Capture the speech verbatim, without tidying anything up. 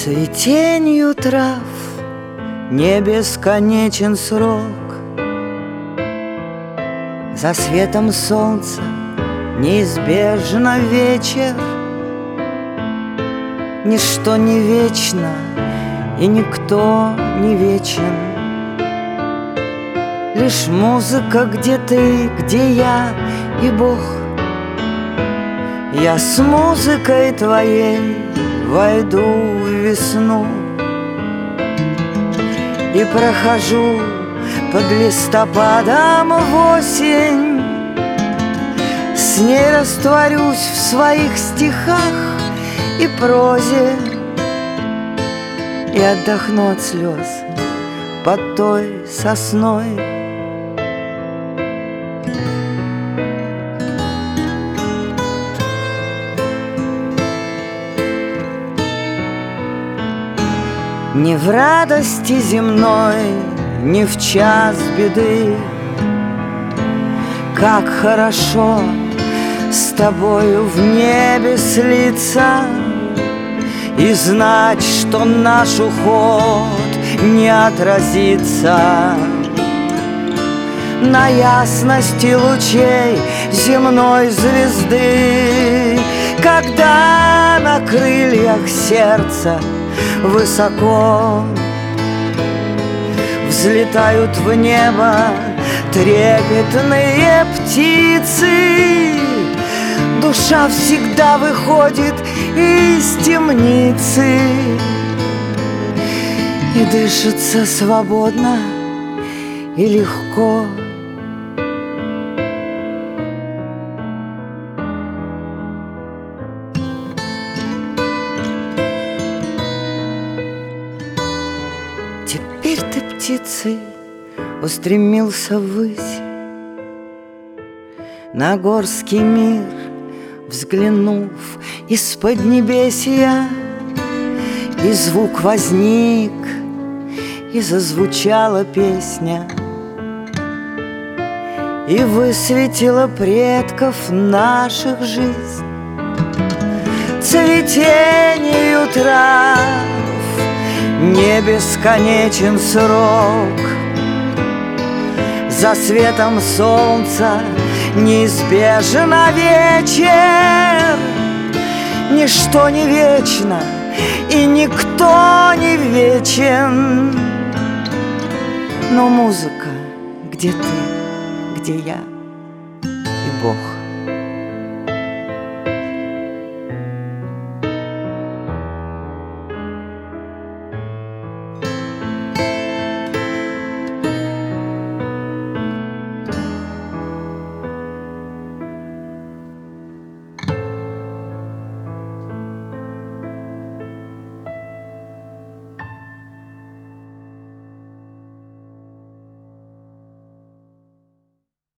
Цветенью трав не бесконечен срок, за светом солнца неизбежно вечер. Ничто не вечно, и никто не вечен. Лишь музыка, где ты, где я и Бог. Я с музыкой твоей войду в весну и прохожу под листопадом в осень. С ней растворюсь в своих стихах и прозе и отдохну от слез под той сосной. Ни в радости земной, ни в час беды, как хорошо с тобою в небе слиться и знать, что наш уход не отразится на ясности лучей земной звезды, когда на крыльях сердца высоко взлетают в небо трепетные птицы. Душа всегда выходит из темницы и дышится свободно и легко. Теперь ты птицей устремился ввысь, на горский мир взглянув из-под небесия, и звук возник, и зазвучала песня, и высветила предков наших жизнь. Цветению трав не бесконечен срок, за светом солнца неизбежно вечер. Ничто не вечно, и никто не вечен. Но музыка, где ты, где я и Бог.